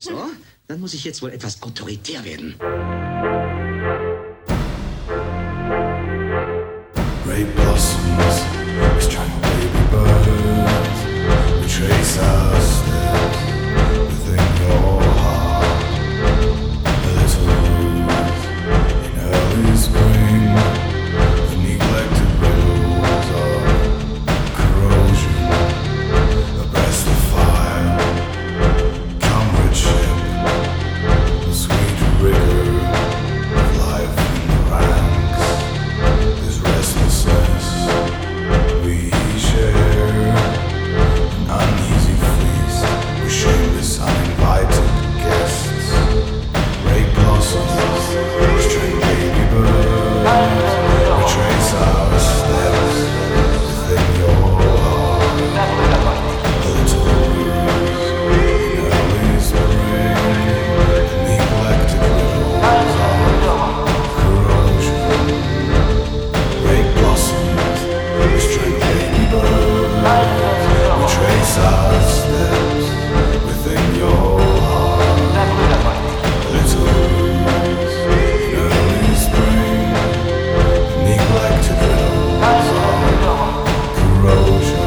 So, dann muss ich jetzt wohl etwas autoritär werden. Ray blossoms, strangled baby birds. We trace our steps within your heart. A little rose in early spring. The neglected riddles of corrosion. Abreast of fire, comradeship. The sweet rigor of life in the ranks. There's restlessness we share, an uneasy feast with shameless, uninvited guests. Ray blossoms, string baby birds, we trace our steps within your heart. A little rose in early spring, neglected riddles of corrosion. Ray blossoms, we string baby birds, we trace our steps within your heart. A little rose in early spring, neglected riddles of corrosion.